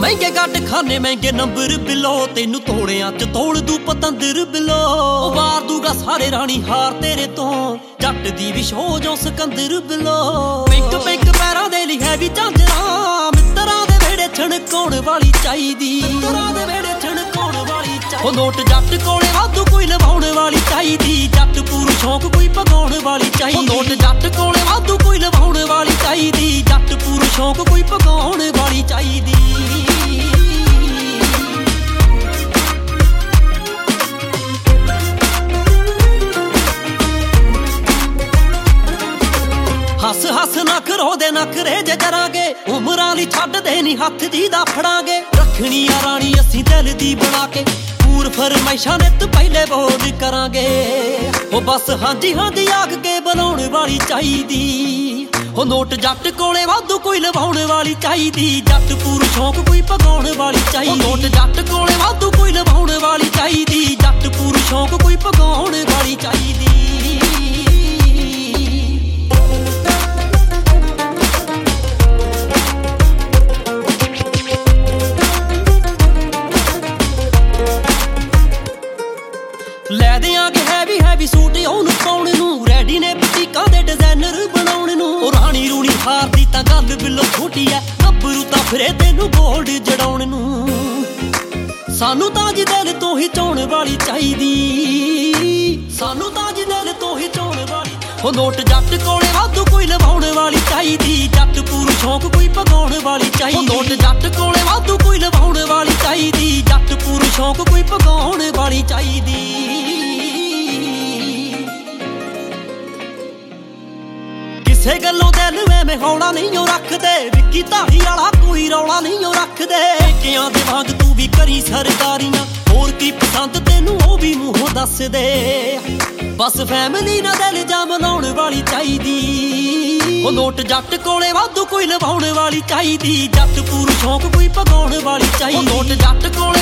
महंगे गट खाने महंगे नंबर बिलो, तेनू तोड़ियां च तोड़ दू पतंदर बिलो। वार दूगा सारे रानी हार तेरे तो, जट दी भी शो जो सिकंदर बिलो। पिंक पिंक पैरां दे लई है भी झांजरा, मित्तरां दे वेड़े छणकाउण वाली चाहीदी, मित्तरां दे वेड़े छणकाउण वाली चाहीदी। ओ नोट जट कोले वाधू कोई लवाउण वाली चाहीदी, जट पूरू शौक कोई पगाउण वाली चाहीदी। नोट जट कोले वाधू कोई लवाउण वाली चाहीदी, जट पूरू शौक कोई पगाउण वाली चाहीदी। हस हस नखरो दे नखरे जे करांगे, उमरां लई छड्डदे नी हत्थ जी दा फड़ांगे। रखनी आ रानी असीं दिल दी बना के, पूर फरमाइशां नित पहले बोल करांगे। ओ बस हांजी हांजी आख के बुलाउण वाली चाहीदी। ओ नोट जट कोले वाधू कोई लवाउण वाली चाहीदी, जट पूरू शौक कोई पगाउण वाली चाहीदी। नोट जट कोले वाधू कोई लवाउण वाली चाहीदी, जट पूरू शौक कोई पगाउण वाली चाहीदी। ਲੈ ਦਿਆਂਗੇ ਹੈਵੀ ਹੈਵੀ ਸੂਟ ਉਹਨੂੰ ਪਾਉਣ ਨੂੰ, ਰੈਡੀ ਨੇ ਬੁਟੀਕਾਂ ਦੇ ਡਿਜ਼ਾਈਨਰ ਬਣਾਉਣ ਨੂੰ। ਉਹ ਰਾਣੀ ਰੂਣੀ ਹਾਰਦੀ ਤਾਂ ਗੱਲ ਬਿੱਲੋ ਛੋਟੀ ਐ, ਗੱਭਰੂ ਤਾਂ ਫਿਰੇ ਤੈਨੂੰ ਗੋਲਡ ਜੜਾਉਣ ਨੂੰ। ਸਾਨੂੰ ਤਾਂ ਜੀ ਦਿਲ ਤੋਂ ਹੀ ਚਾਉਣ ਵਾਲੀ ਚਾਹੀਦੀ, ਸਾਨੂੰ ਤਾਂ ਜੀ ਦਿਲ ਤੋਂ ਹੀ ਚਾਉਣ ਵਾਲੀ। ਉਹ ਨੋਟ ਜੱਟ ਕੋਲੇ ਵਾਧੂ ਕੋਈ ਲਵਾਉਣ ਵਾਲੀ ਚਾਹੀਦੀ, ਜੱਟ ਪੂਰੂ ਸ਼ੌਕ ਕੋਈ ਪਗਾਉਣ ਵਾਲੀ ਚਾਹੀਦੀ। ਨੋਟ ਜੱਟ ਕੋਲੇ ਵਾਧੂ ਕੋਈ ਲਵਾਉਣ ਵਾਲੀ ਚਾਹੀਦੀ, ਜੱਟ ਪੂਰੂ ਸ਼ੌਕ ਕੋਈ ਪਗਾਉਣ ਵਾਲੀ ਚਾਹੀਦੀ। ਕਿਸੇ ਗੱਲੋਂ ਦਿਲ ਐਵੇਂ ਹੌਲਾ ਨਹੀਂ ਉਹ ਰੱਖਦੇ, ਵਿੱਕੀ ਧਾਰੀ ਵਾਲਾ ਕੋਈ ਰੌਲਾ ਨਹੀਂ ਉਹ ਰੱਖਦੇ। ਪੇਕਿਆਂ ਦੇ ਵਾਂਗ ਤੂੰ ਵੀ ਕਰੀ ਸਰਦਾਰੀਆਂ, ਹੋਰ ਕੀ ਪਸੰਦ ਤੈਨੂੰ ਉਹ ਵੀ ਮੂੰਹੋਂ ਦੱਸ ਦੇ। ਬਸ ਫੈਮਿਲੀ ਨਾਲ ਦਿਲ ਜਾ ਮਨਾਉਣ ਵਾਲੀ ਚਾਹੀਦੀ। ਉਹ ਨੋਟ ਜੱਟ ਕੋਲੇ ਵਾਧੂ ਕੋਈ ਲਵਾਉਣ ਵਾਲੀ ਚਾਹੀਦੀ, ਜੱਟ ਪੂਰੂ ਸ਼ੌਕ ਕੋਈ ਪਗਾਉਣ ਵਾਲੀ ਚਾਹੀਦੀ। ਨੋਟ ਜੱਟ ਕੋਲੇ